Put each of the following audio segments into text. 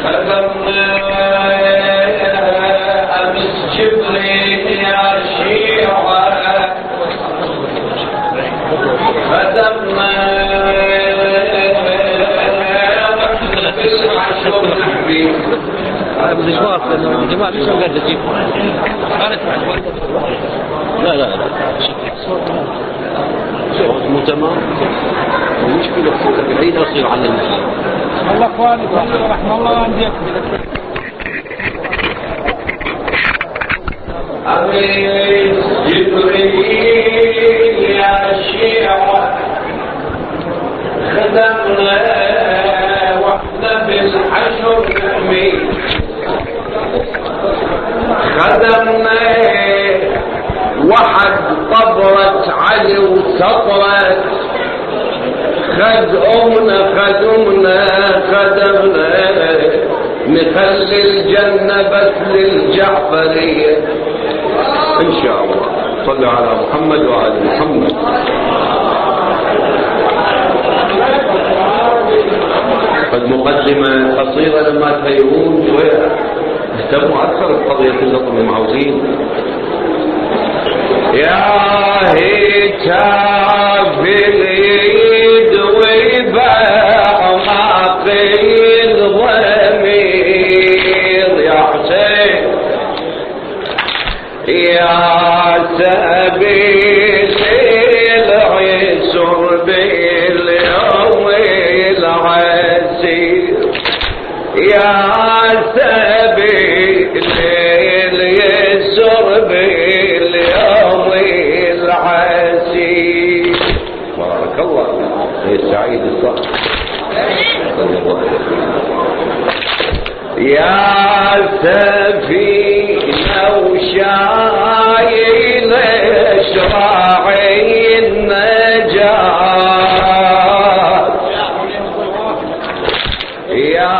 خدمنا أمس جبريل يا شيعة خدمنا تسمع شو نحبي هذا مشوار الجماعة ليش ما قاعد تجيب لا مو تمام المشكلة العيد أصير على المسلم الله اخواني رحمه الله عندك أمس جبريل يا شيعة خدمنا واحنا بالحشر نحمي خدمنا وحد طبرت علي وسطرت خدمنا خدمنا نخلي الجنة بس للجعفرية إن شاء الله. صلوا على محمد وآل محمد. قد مقدمة قصيرة لما تهيئون شوية اهتموا أكثر بقضية اللطم المعوزين. يا هتاف اليد ويباع معقل ضمير يا حسين يا سبيل العسر باليوم العسير يا سبيل اليسر باليوم العسير. بارك الله يا سعيد الصالح. يا سفينة وشايل شراعي النجاة يا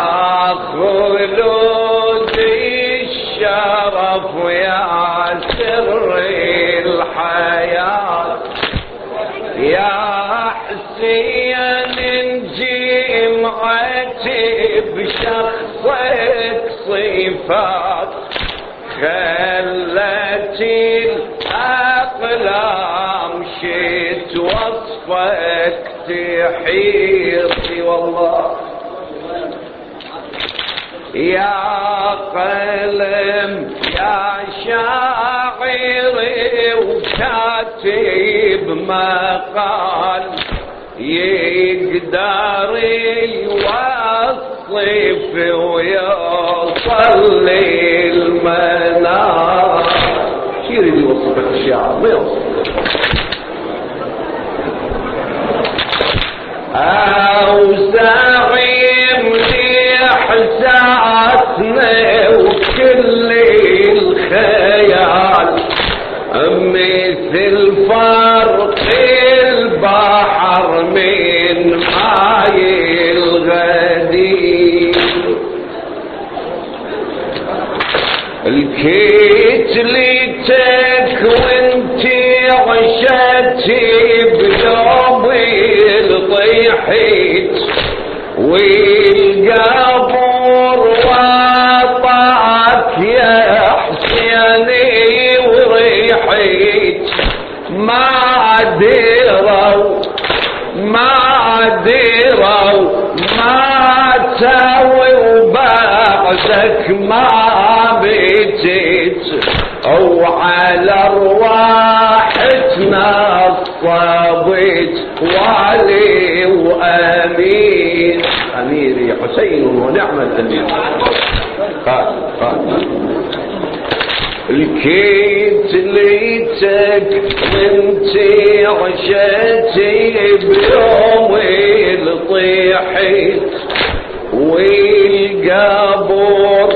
خلود الشرف يا سر الحياة يا حسين جمعتي بشخصك صفات خلت الأقلام شت وصفك تحيرتي والله يا قلم يا شاعري وكاتب مقال يقدر يوصف ويوصل للمنار. شو يريد يوصفك الشعر ما يوصف أوسعيم لإحساسنا وكل الخيال مثل فرق البحر من ماي الغدير الكيت ليتك وانتي عشتي بيوم الطيحيت والقبر وطاك يا حسيني وريحيت ما دروا ما تاوي وبعدك ما بيتيت او على ارواحتنا الصابت والي وامين اميري حسين ونعم الامير قال الكيت ليتك انتي عشتي بيوم الطيحيت والقبر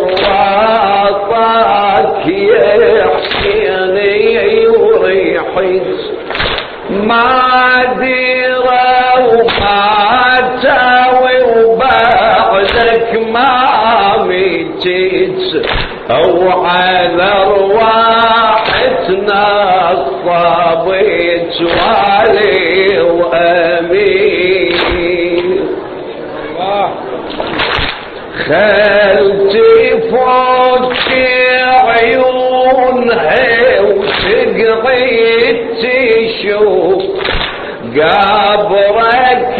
واطاك يا حسيني وريحيت ما ديرا وما تاوي وبعدك ما ميتيت او على ارواحتنا الصابت والي وامين خلتي فوق عيونها وتقريت تشوف قبرك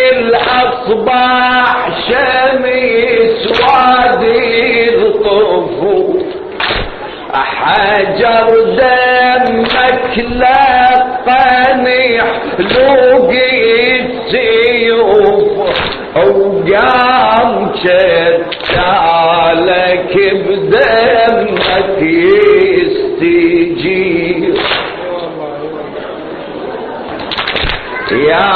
الأصبح شمس وادي الطفوف حجر دمك لقني لوقي السيوف وقام شتالك بدمك يستجيب يا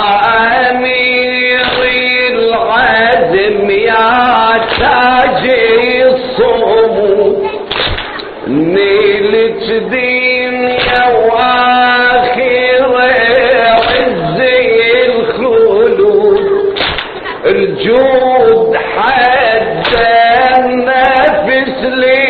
أمير العزم يا تاج الصمود نيلت دنيا واخر عز الخلود الجود حد النفس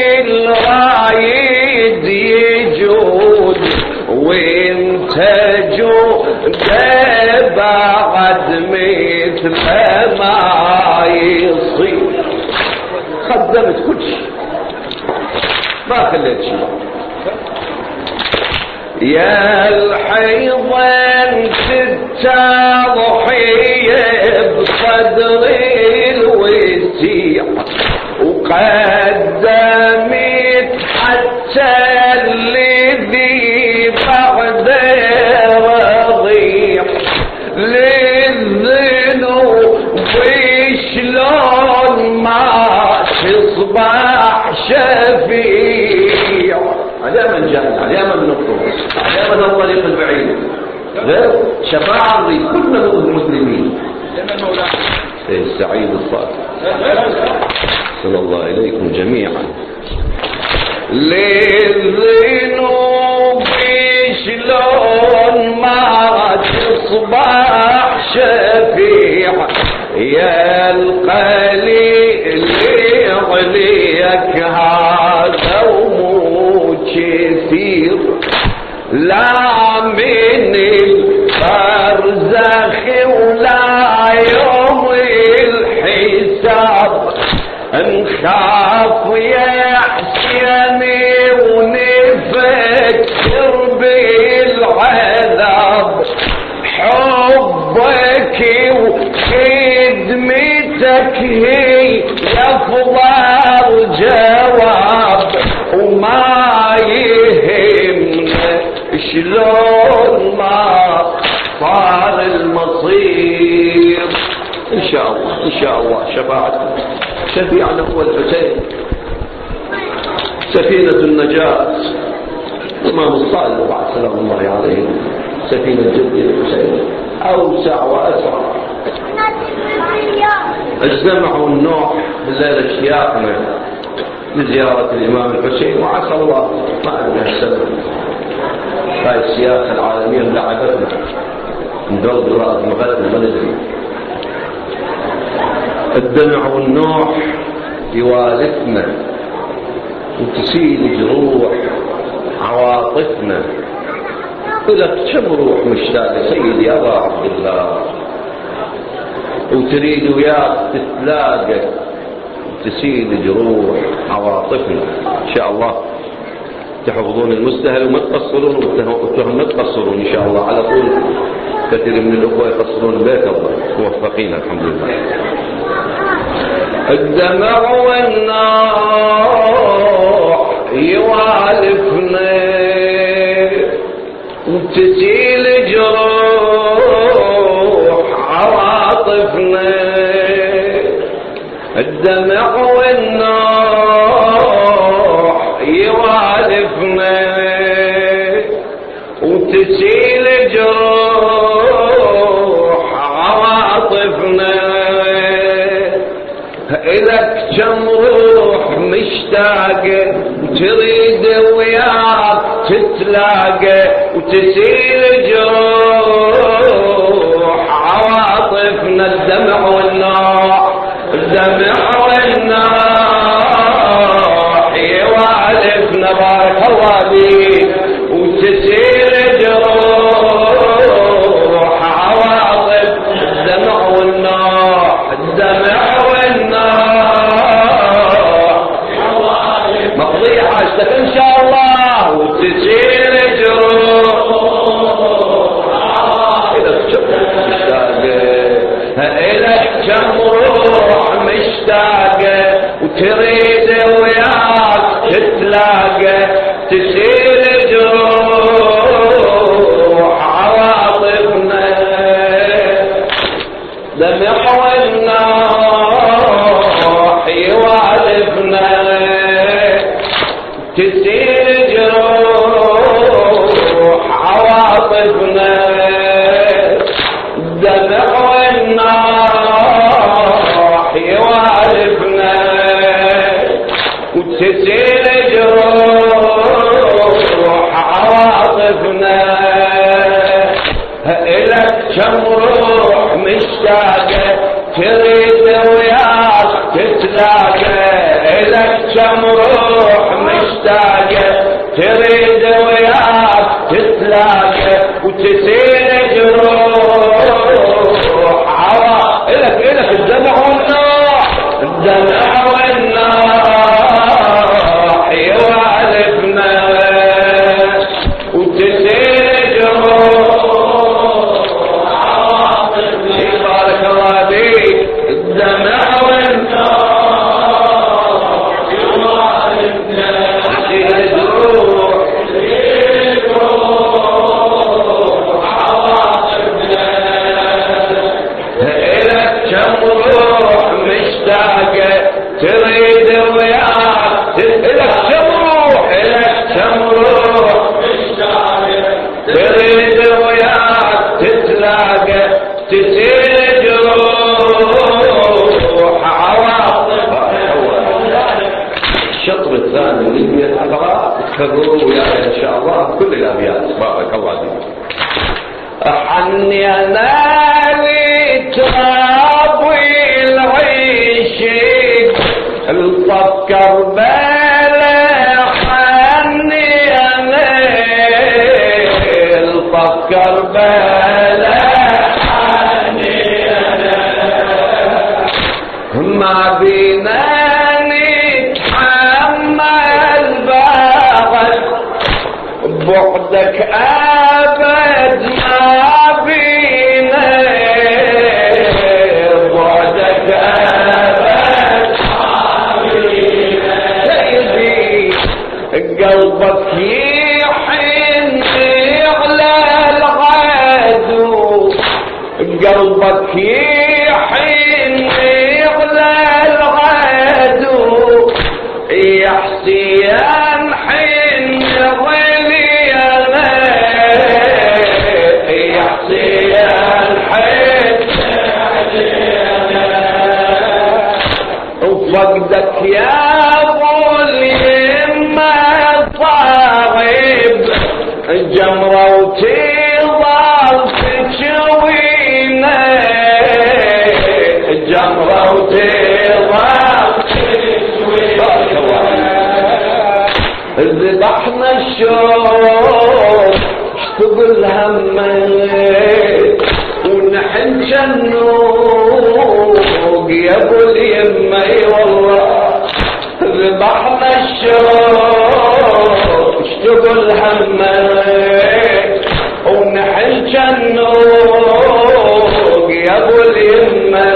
للرايد يجود وانت جود بعد مثل ما يصير خدمت كل شيء ما خليت شيء يا الحيضان تتضحية بصدر الوسيع وقدمت حتى الذي بعد رضيع للذنوب وشلون ما تصبح شفيع على من جهل على من نطلب على من الطريق البعيد غير شفاعة نريد كلنا المسلمين السعيد الصالح صلى الله إليكم جميعا للذنوب شلون ما تصبح شفيع يا القليل عليك هذا ومو كثير لا من البرزخ ولا يوم الحساب نخاف يا حسيني ونفكر بالعذاب حبك وخدمتك هي أفضل جواب وما يهمنا شلون ما صار المصير إن شاء الله إن شاء الله شفاعتنا شفيعنا هو الحسين سفينة النجاة الإمام الصادق بعد سلام الله عليه سفينة جدي الحسين أوسع وأسرع اجتمعوا النوح بالليلة اشتياقنا لزيارة الإمام الحسين وعسى الله ما أدري السبب هاي السياسة العالمية اللي عدتنا ندور رأس مغلنا ما ندري الدمع والنوح يوالفنا وتسيل جروح عواطفنا لك كم روح مشتاقة سيدي يا أبا عبد الله وتريد وياك تتلاقى تسيل جروح عواطفنا إن شاء الله تحفظون المستهل وما تقصرون وتهم ما تقصرون إن شاء الله على طول كثير من الأخوة يقصرون بيت الله موفقين الحمد لله الدمع والنار يوالفنا وتسيل جروح عواطفنا الدمع والنار يوالفنا وتسيل جروح عواطفنا إلك كم روح مشتاقة تريد وياك تتلاقى وتسيل جروح عواطفنا الدمع والنار الدمع والنار يوالفنا بارك الله بيك وتسيل جروح عواطف الدمع والنار الدمع والنار تريد وياك تتلاقى تسيل جروح عواطفنا دمع والنوح يوالفنا تسيل جروح عواطفنا دمع والنوح يوالفنا وتسيل جروح عواطفنا إلك كم روح مشتاقة تريد وياك تتلاقى إلك كم روح مشتاقة تريد وياك تتلاقى وتسيل جروح إلك الدمع والنوح الدمع والنوح يوالفنا وتسيل جروح عواطفنا بارك الله فيك الدمع والنوح يوالفنا تسيل جروح عواطفنا إلك كم روح مشتاقة تريد وياك إلك كم روح مشتاقة تريد وياك تتلاقى تسيل جروح عواطفنا. الشطر الثاني اللي يقرأ تكرروا وياي إن شاء الله كل الأبيات بارك الله فيك. أحن يا نالي ترابي العيشك الفكر بلا حن يا نالي الفكر بلا حن يا نالي ما بينا نتحمل باغت بعدك أبد ما بينا بعدك أبد ما بينا سيدي قلبك يحن على العدو قلبك يحن على العدو يا حسين حن ظلي انا يا حسين حن وفقدك يا ظلم صاغب جمرة وتظل تشوينا جمرة وتظل ذبحنا الشوق اشتغل همك ونحن شنوق يا ابو اليمه والله ذبحنا الشوق اشتغل همك ونحن شنوق يا ابو اليمه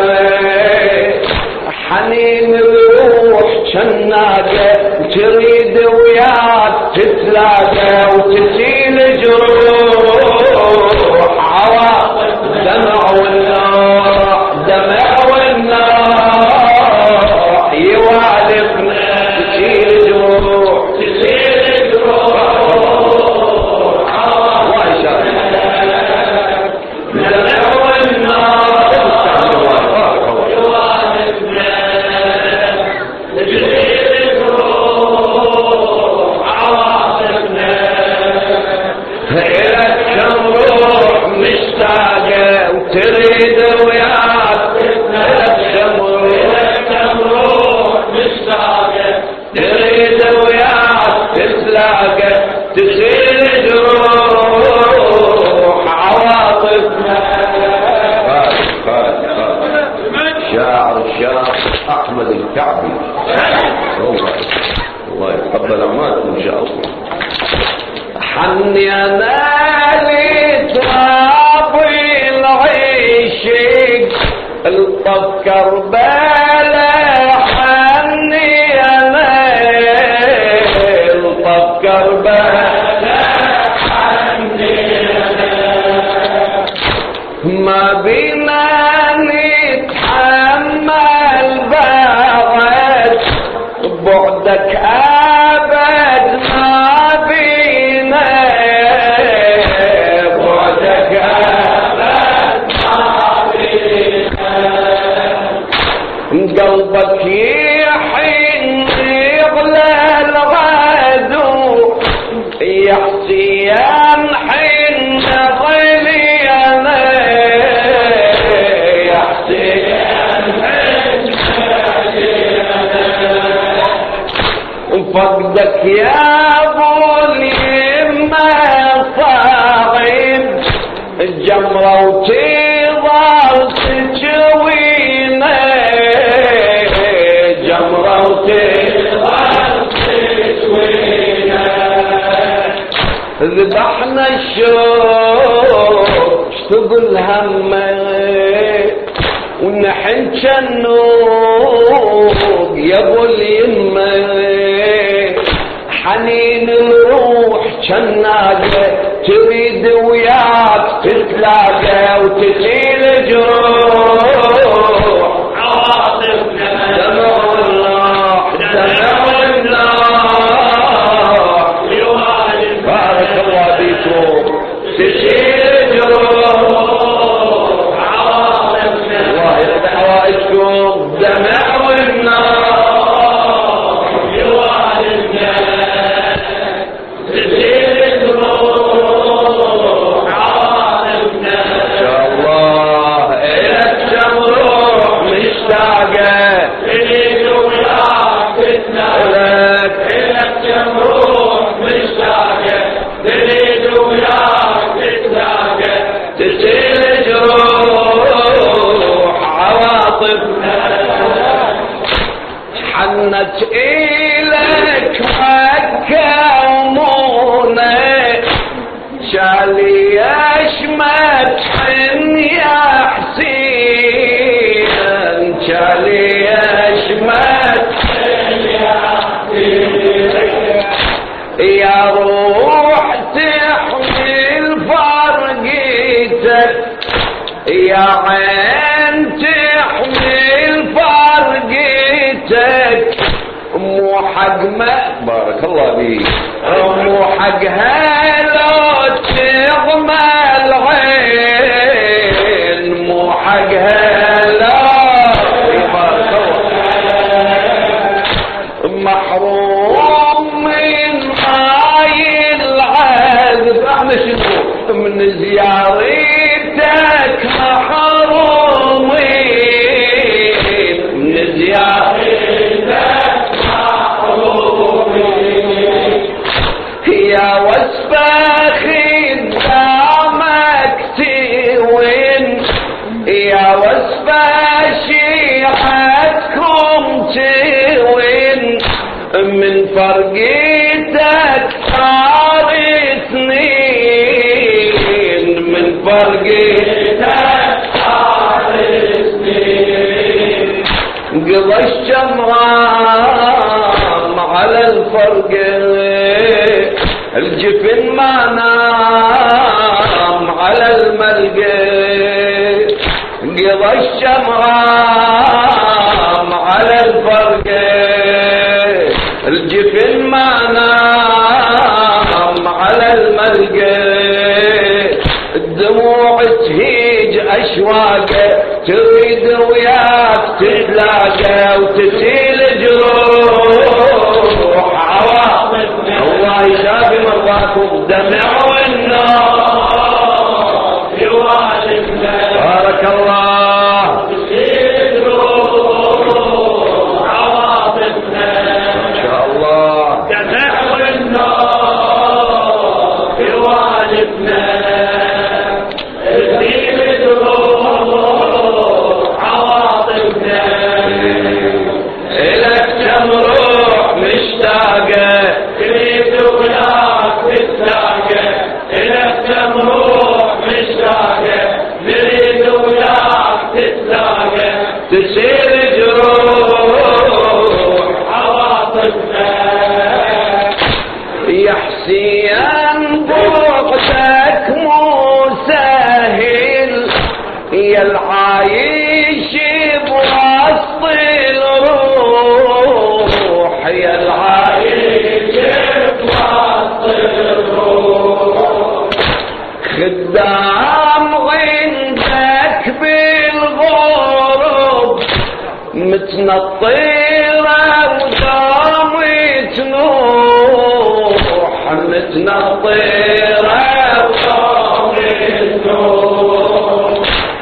حنين الروح شناقه تريد وياك تتلاقى وتسيل جروح عواطف دمع والنوح دمع والنوح يوالفنا تسيل جروح دمع والنوح يوالفنا إلك كم روح مشتاقة وتريد وياك إلك كم روح مشتاقة تريد وياك تتلاقى تسيل جروح عواطفنا. شاعر الشاعر أحمد الكعبي الله يتقبل أعمالكم إن شاء الله. حن يا مالي ترابي العيشك الطف كربلا حني بعدك أبد ما بينا، بعدك أبد ما بينا، قلبك يحن يغلى الغدو، يا حسين حن ظلي أنا، يا حسين حن ظلي أنا، فقدك يا ابو اليمة صعب، الجمرة وتظل تجوينا، جمرة وتظل تجوينا، ذبحنا الشوق اشتغل همه، ونحن جنوب يا ابو اليمه، حنين الروح جناقه، تريد وياك تتلاقى وتزيل جروح عواطفنا، دمع الراح دمع النار، بارك الله فيكم، تزيل جروح عواطفنا، الله يرد حوائجكم، دمع والنار حنت إليك مكة ومونة، شالي يشمت حن يا حسين، شالي يشمت حن يا حسين، يا روح تحمل فرقتك، يا عين تحمل فرقتك، مو حق ما بارك الله فيك، مو حقها لو تغمى العين، مو حقها لا بارك الله، محروم من هاي العذب، احنا شنو من زيارتك محرومين، من زيارتك محرومين، يا وسبة خدامك توين، يا وسبة شيعتكم توين، من فرقتك صار سنين، من فرقتك صار سنين، قضى الشمرام على الفرق، الجفن ما نام على الملقى، قضى الشمرام على الفرق، الجفن ما نام على الملقى، الدموع تهيج أشواقه، تريد وياك تتلاقى وتسيل جروح عواطفنا، الله يشافي مرضاكم، دمع والنار يوالدنا، بارك الله، تسيل جروح عواطفنا، ما شاء الله، دمع والنار يوالدنا، تسير جروح عواطفنا، يا حسين بعدك مو سهل، يا العايش بوسط الروح، يا متنا الطيرة ودامت نوح، متنا الطيرة ودامت نوح،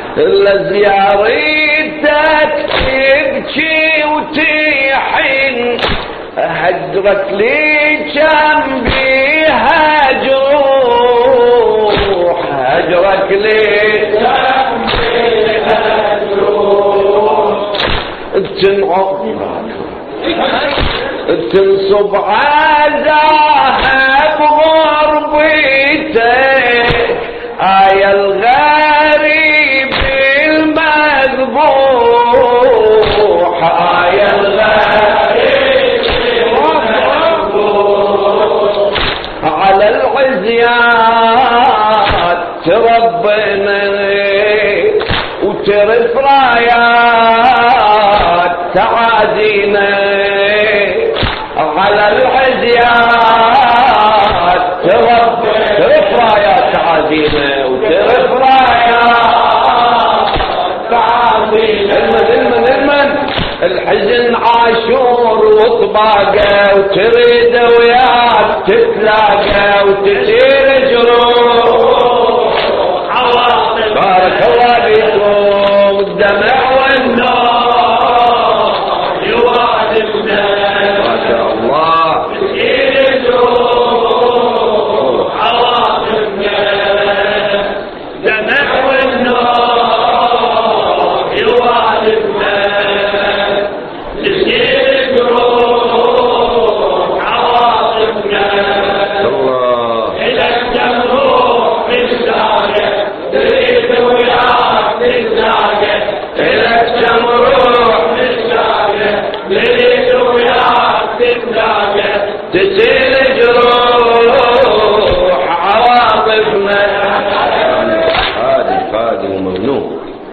لزيارتك تبكي وتحن، هجرك لي كم بيها جروح، هجرك لي كم بيها جروح، تنصب عزاها بغربتك، الغريب المذبوح، الغريب المذبوح، على العزيات تربنا وترف رايات تعادينا، على العزيات ترف رايات تعادينا وترف رايات تعادينا. المن الحزن عاشور وطباقه، وتريد وياك تتلاقى وتسير جروح عواطف. بارك الله بكم، الدمع والنار يوالدنا ما شاء الله، تسير جروح عواطفنا، دمع والنار يوالدنا، تسير جروح عواطفنا. الله إلك تمروح بالساقة، تريد وياك تتلاقى، إلك تمروح بالساقة، تريد وياك تتلاقى، تسيل جروح عواطفنا. خادم وممنوع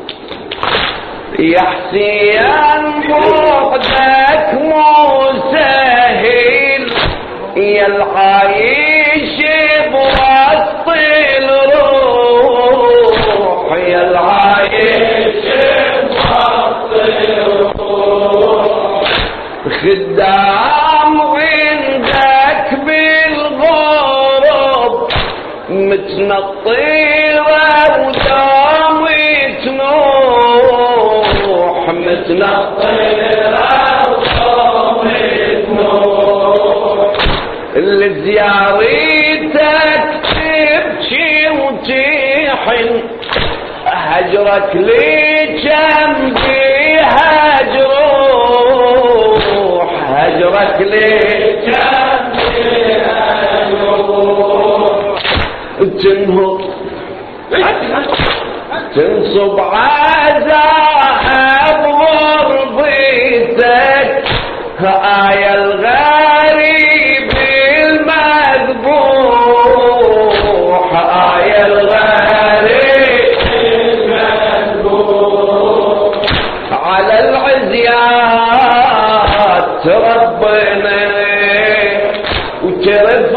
يا حسين، بعدك مو سهل، يا العايش بوسط الروح، يا العايش بوسط الروح، خدام عندك بالغرب، متنا الطيرة ودامت نوح، متنا الطيرة ودامت نوح، اللي زيارتك تبكي وتحن، هجرك لي كم بيها جروح، هجرك لي كم بيها جروح، تنهض تنصب عزاها بغربتك، الغريب المذبوح، الغريب المذبوح، على العزيات تربنا وترف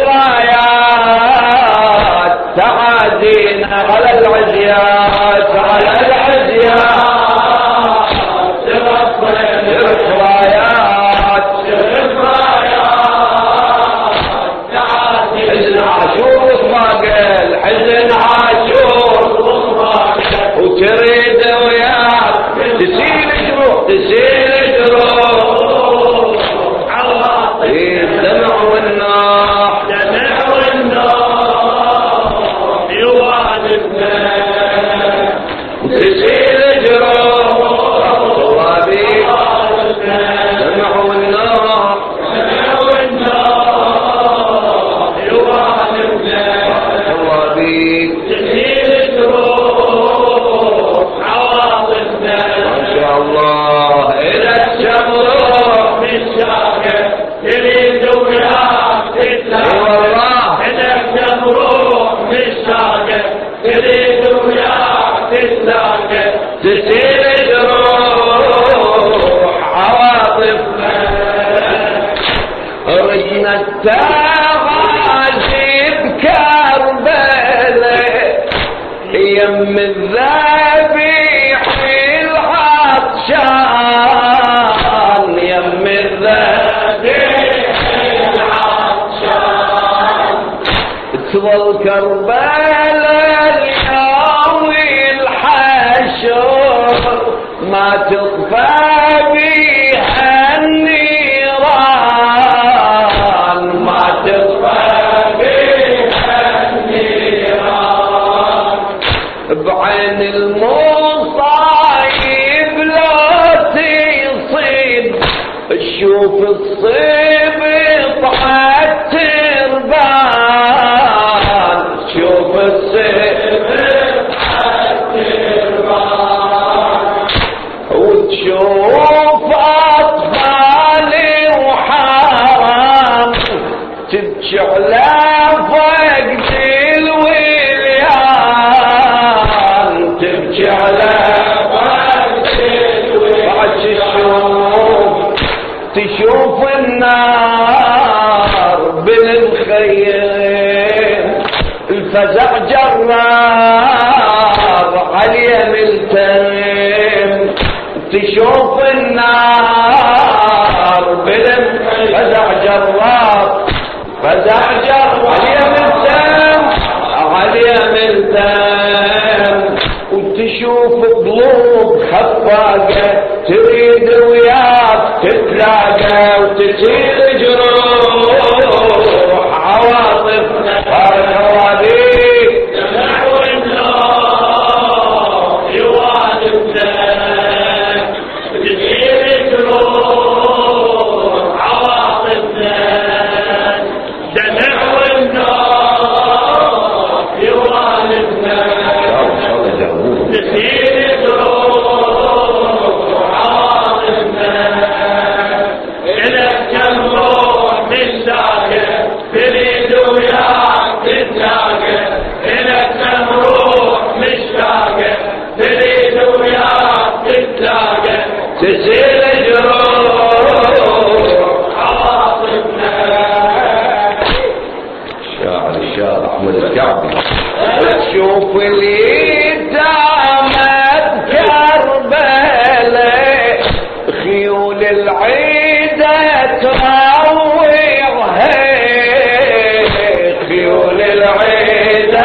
رايات تعادينا، على العزيات، على العزيات تربنا ترف رايات، ترف رايات تعادينا. حزن عاشور وطباقه، الحزن عاشور وطباقه، وتريد وياك تسيل جروح، تسيل جروح عواطف، الدمع والنار، دمع والنار يوالدنا، تسيل جروح صوابي، دمع والنار، دمع والنار يوالدنا، صوابي، تسيل جروح عواطفنا. ما شاء الله إلك تمروح بالساقة، تريد وياك تتلاقى، والله إلك تمروح بالساقة، تريد وياك تتلاقى، تسير جروح عواطفنا. رجنا التغازي بكربلاء، يم الذبيح العطشان، تظل كربلاء اليوم الحشر ما تطفى بها النيران ما تطفى بها النيران بعين المصايب لا تصيب شوف الصيب طعت تربان شوف الصيب طعت تربان وتشوف أطفال وحرام تبكي على فقد الوليان تبكي على فقد الوليان تشوف النار بالخير الفزع جرار عليه ملتم تشوف النار بالفزع جرار فزع جرار عليه ملتم عليه ملتم وتشوف قلوب خفاقة تريد وياك تتلاقى وتصير جروح عواطفنا بارك الله فيك نحو النار يوالدنا تصير جروح عواطفنا نحو النار يوالدنا تصير تسير جروح عواطفنا شاعر الشاعر أحمد الكعبي وتشوف اليتامى بكربلاء خيول العيدة تروعها خيول العيدة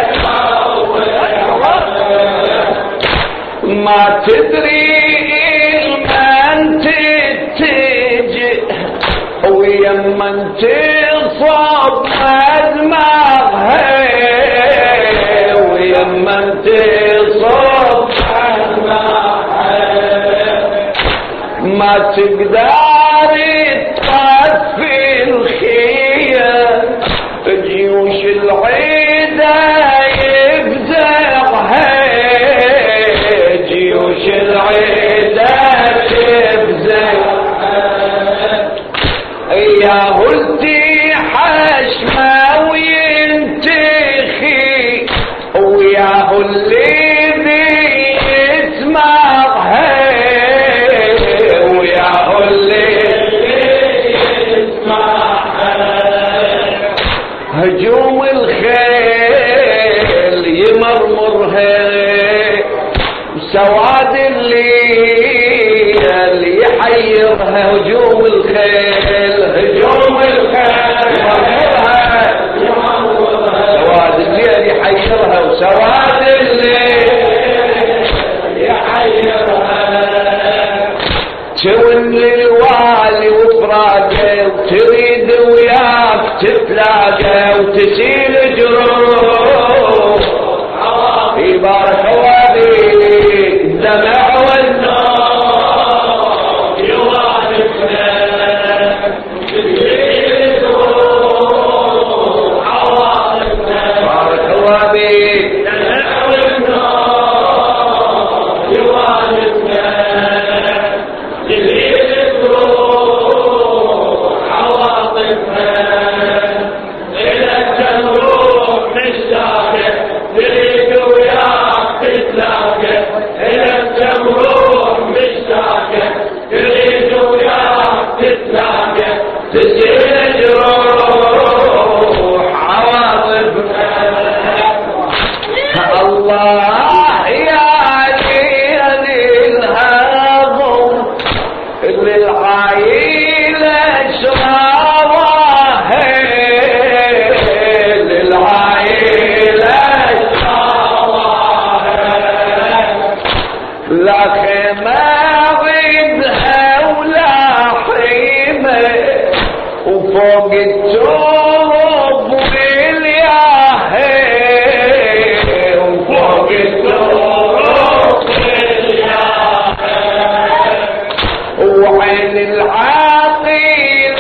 ما تدري ويمن تصب دماغها ويمن تصب دماغها ما تقدر تطفي الخير جيوش العيدة يفزعها جيوش العيدة يا هلتي حشمة وينتخي ويا اللي بيسمعها ويا اللي بيسمعها هجوم الخيل يمرمرها سواد الليل يحيرها هجوم الخيل هجوم الخيل سواد الليل يحيرها وسواد الليل يحيرها تون للوالي وفراقه وتريد وياك تتلاقى وتسيل جروح بارك الله فيك الدمع والنار يوالدنا بارك الله فيك الدمع والنار يوالدنا عواطفنا إلى الجروح مشتاقة تريد وياك وفوق التراب والياهي وفوق التراب والياهي وعين العاقل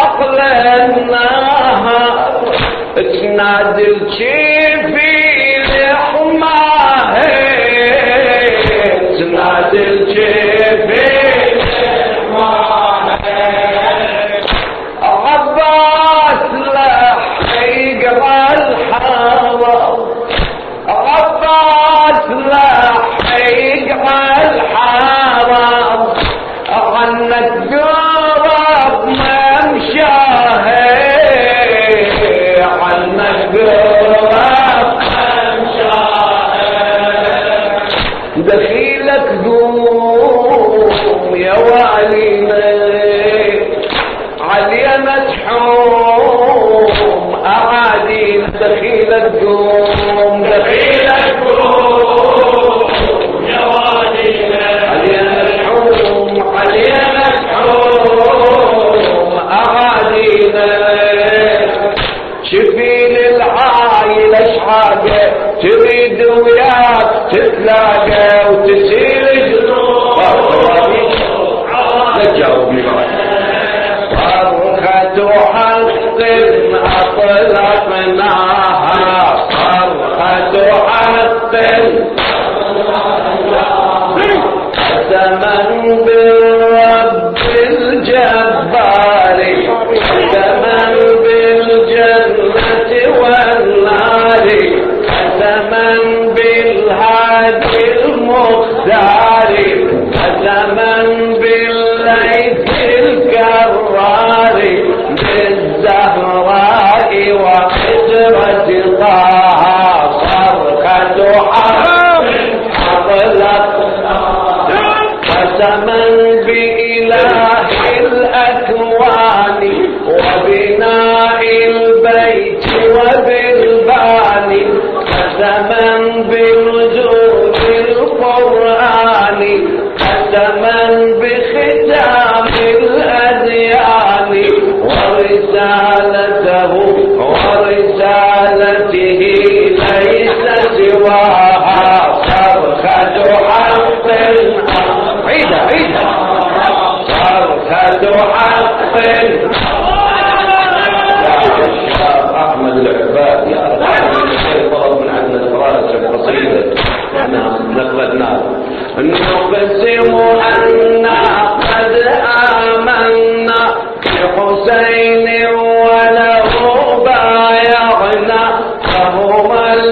أقلناها تنادي الجيفي لحماه تنادي الجيفي لحماه عباس لحيق الحرم عباس لحيق الحرم عنك قرب ممشاه عنك قرب ممشاه دخيلك قوم يا والينا علي مدحوم أعادين دخيلك قوم دخيلك قوم يا والينا علي مدحوم علي مدحوم أعادين شفيل العايلة شحاقة تريد وياك تتلاقى وتسير جنوب لا تجاوبني معك صرخة حق أطلقناها صرخة حق قسما بالرب الجبار قسما بالجنة والنار قسما بالهادي المختار قسما بالليث الكرار بالزهراء وحجرة طه صرخة حق أطلق قسما بإله الأكوان وبناء البيت وبالباني قسما بنزول القرآن قسما بختام الأديان ورسالته ليس سواها صرخة حق عيدة صرخة حق أحمد العباد يا رب من عندنا الفرائض القصيدة احنا نقبلناها نقسم أننا قد آمنا بحسين وله بايعنا فهو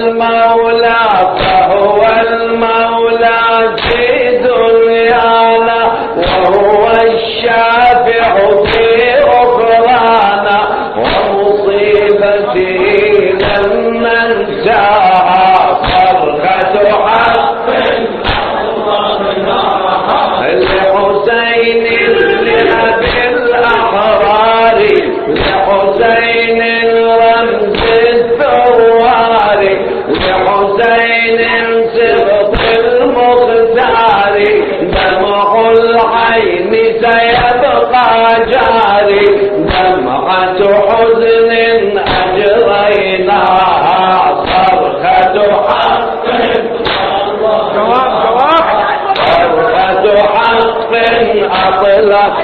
المولى في دنيانا وهو الشافع في أخرانا ومصيبته لم ننساها صرخة حق لحسين لأبي الأحرار لحسين رمز الثوار لحسين سبط المختار دمع العين سيبقى جاري دمعة حزن أجريناها صرخة حق صرخة حق أطلق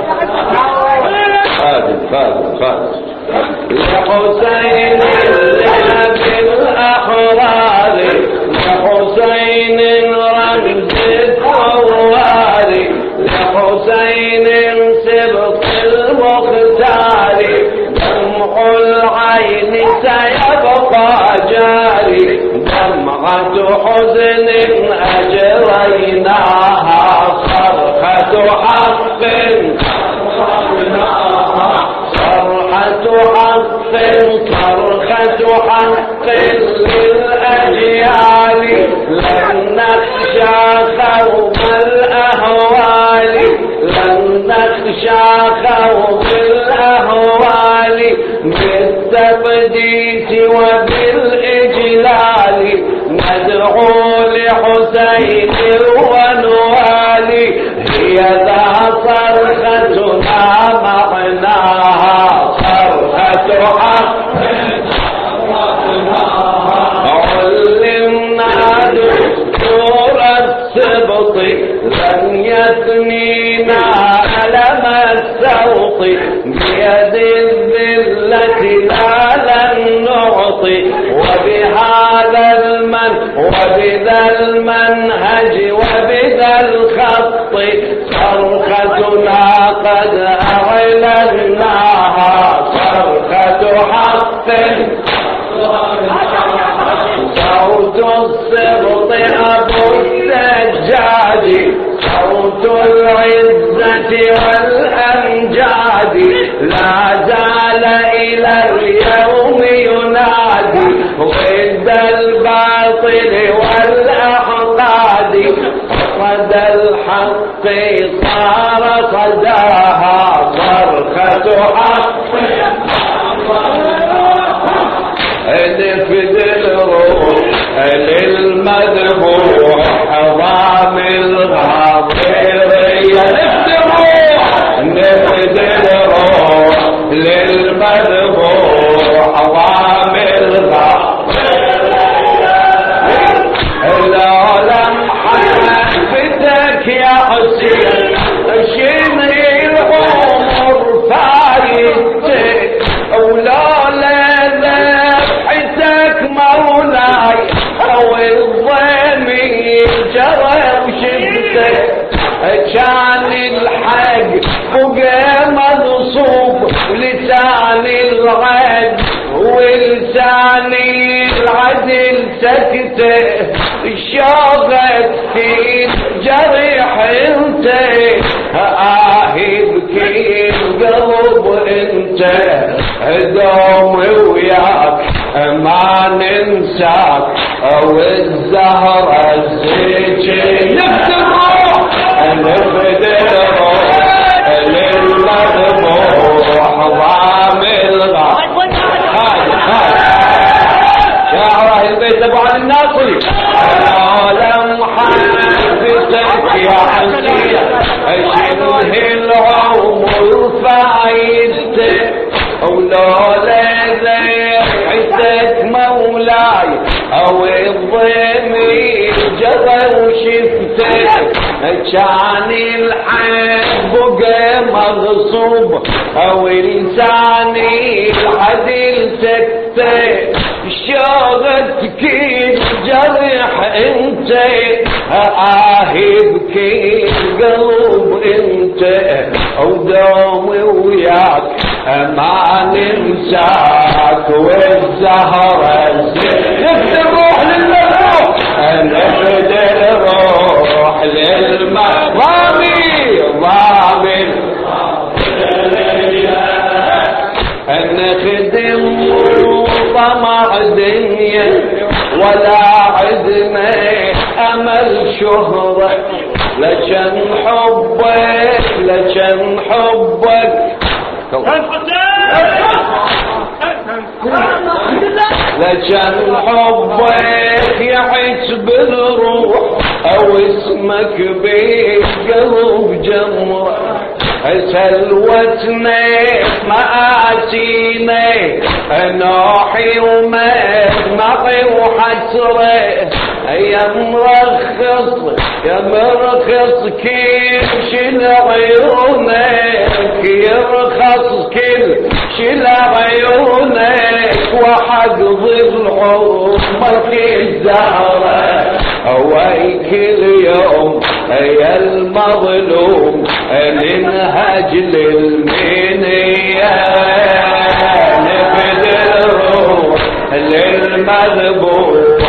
فاضل لحسين لأبي الأحرار لحسين رمز الثوار لحسين سبط المختار دمع العين سيبقى جاري دمعة حزن أجريناها صرخة حق صرخة حق للأجيال لن نخشى خوف الأهوال لن نخشى خوف الأهوال بالتقديس وبالإجلال ندعو لحسين ونوالي هي ذا صرختنا معناها صرخة يثنينا ألم السوط بيد الذلة لا لن نعطي وبهذا وبذا المنهج وبذا الخط صرختنا قد أعلناها صرخة حق صوت الصبط أبو السجاد صوت العزة والأمجاد لا زال إلى اليوم ينادي ضد الباطل والأحقاد صدى الحق صار صداها صرخة حق نفد الروح للمذبوح حضام الغاضرية نفد الروح للمذبوح حضام الغاضرية العالم حبتك يا حسين شني العمر فايتك ولا مولاي او الضمي جرى وشبته كان الحق بقى مغصوب لسان العدل ولسان العدل سكته شاغت في جريح انت بكي القلب انت دومي وياك ما ننساك او الزهرة الزيجي نفد الروح للمذبوح ضام الغار شعره البيت ابو علي الناصري العالم حبتك يا حسين شبه العمر فايدتك ولولا عزك مولاي او الضمي جرى وشفتك كان الحب بقى مغصوب او لساني العدل سكتك شاغتك الجرح انت بكي القلب انت ودومي وياك ما ننساك والزهرة نفد الروح للمذبوح نفد الروح للمضامي ضامن نخدم طمع دنيا ولا عدمة أمل شهرة لكن حبك لكن حبك لكن حبك يعيش بالروح او اسمك بقلب جمرة سلوتنا مآسينا نوحي ومدمعي وحسرة يا مرخص كيف شل عيونك يرخص كل شل عيونك وحقض العمرك الزهرة ويك اليوم يا المظلوم ننهج للمنية نفد الروح للمذبوح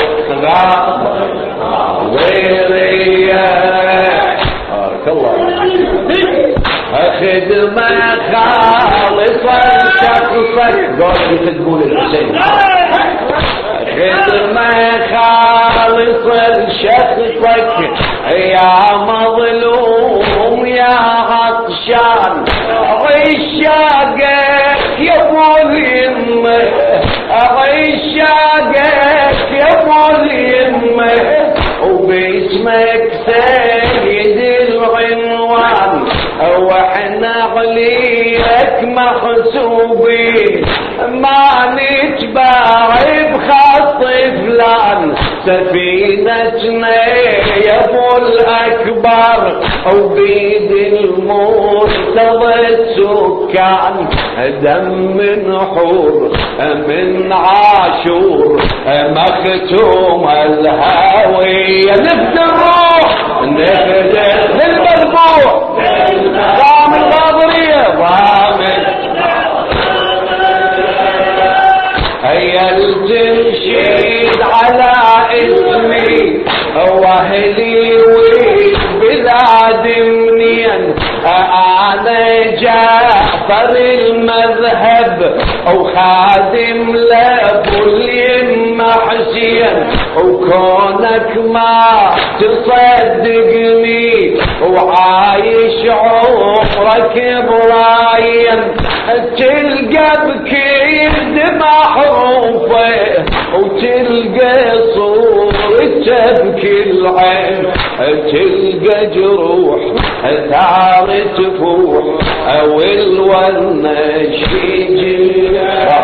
غيرية بارك الله خدمة خالصة شخصك قولي تقول الحسين خدمة خالصة شخصك يا مظلوم يا عطشان عشاقك يا ابو اليمه عشاقك يا ابو اليمه وباسمك سيد العنوان واحنا عليك محسوبين ما نتباع بخط فلان سفينتنا يا ابو الاكبر وبيد المرتضى السكان دم من حور من عاشور مختوم الهاوية نفد الروح نفد المذبوح ضام الغاضرية ضامن هيا التنشيد على اسمي واهلي وبلاد منين انا جعفر المذهب وخادم لابو اليم حسين وكونك ما تصدقني وعايش عمرك براين تلقى بكيد محروفه وتلقى صورته بكل عين تلقى جروح ثار تفوح والونش يجي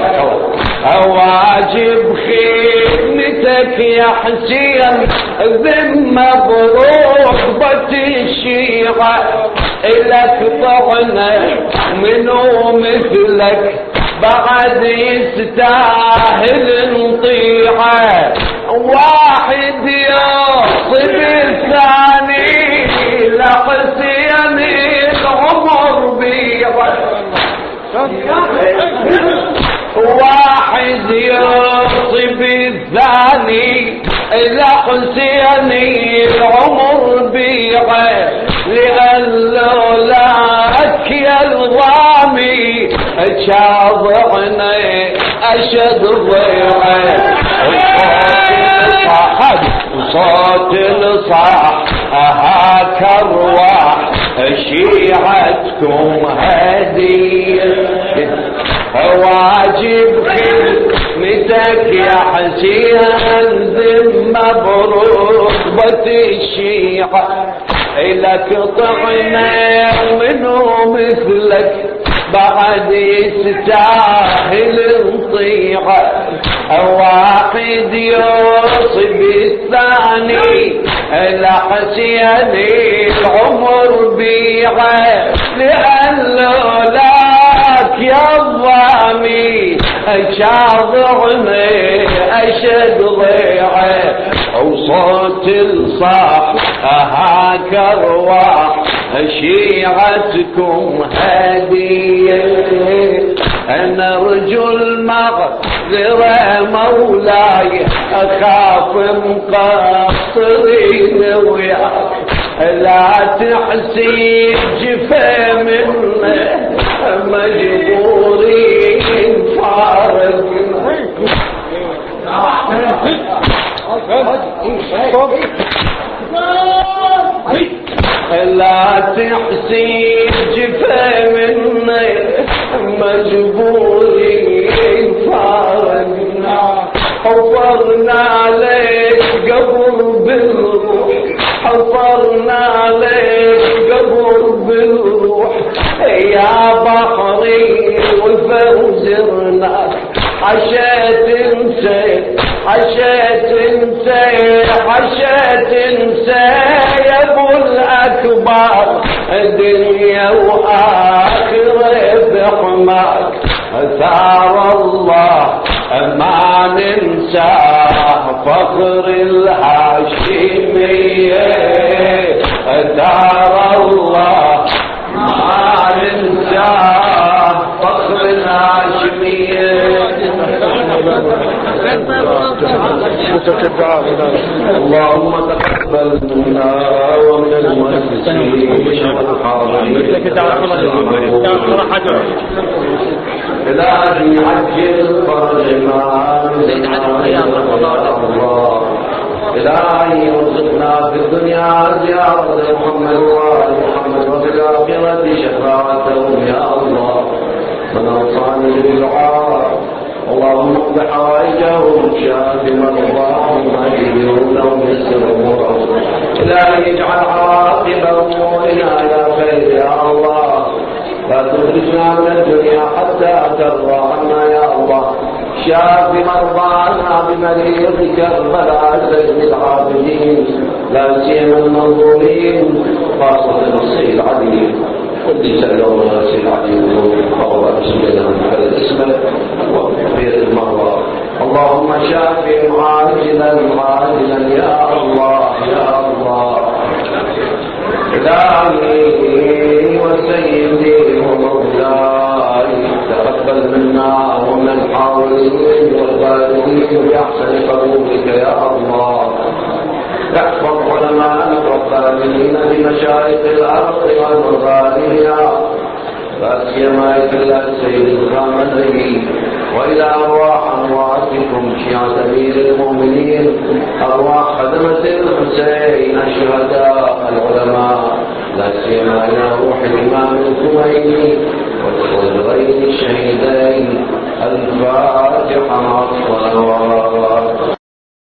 واجب خدمتك يا حسين ذمة برغبة الشيعة إلك طعنة منو مثلك بعد يستاهل نطيعه واحد يصب الثاني لحسين العمر بيضه واحد يصب الثاني لحسين العمر بيضه لأن لولاك يا الضامي شاضعنا أشد ضيعه صوت الصاح هاك الرواح شيعتكم هدية واجب خدمتك يا حسين ذمة برغبة الشيعة لك طعنا منو مثلك بعد يستاهل نطيعه واحد يوصب الثاني لحسين العمر بيعه لأن لولاك يا الضامي شاضعنا أشد ضيعه وصوت الصاح هاك الرواح شيعتكم هدية أنا رجل مغفرة مولاي أخاف مقصرين وياك لا تحسين جفا منه مجبورين فارقنا لا تحسين جفا مني مجبورين فارقنا حفرنا عليك قبر بالروح حفرنا عليك قبر بالروح يا بحري وفوزرناك عشات انسى عشات انسى عشات انسى يا ابو الاكبر الدنيا واخره بحماك ثار الله ما ننساه فخر الهاشميه ثار الله ما ننساه فخر الهاشميه اللهم تقبل منا ومن المؤسسين والحاضرين إلهي عجل فرج ما إلهي ارزقنا في الدنيا زيارة محمد وآل محمد وفي الآخرة شفاعتهم يا الله ونوصاني بالدعاء اللهم اقض حوائجهم شاف مرضاهم واجبرهم لهم يسر امورهم الهي اجعل عواقب امورنا الى خير يا الله لا تخرجنا من الدنيا حتى ترضى عنا يا الله الله. شاف مرضانا بمريض كربلاء زين العابدين، لا سيما المنظورين، خاصة السيد علي ودي سألونا السيد علي وهو سيدنا بلد اسمه وكثير المرضى. اللهم شافهم عاجلا عاجلا يا الله يا الله. إلهي وسيدي ومولاي، تقبل منا ومن الحاضرين والغائبين بأحسن قبولك يا الله. احفظ علماء الربانيين بمشايخ الأرض والمغاربها، لا سيما إلى السيد الخامنئي، وإلى أرواح أمواتكم شيعة أمير المؤمنين، أرواح خدمة الحسين الشهداء العلماء، لا سيما إلى روح الإمام الخميني والغير الشهيدين. الفاتحة مع الصلوات.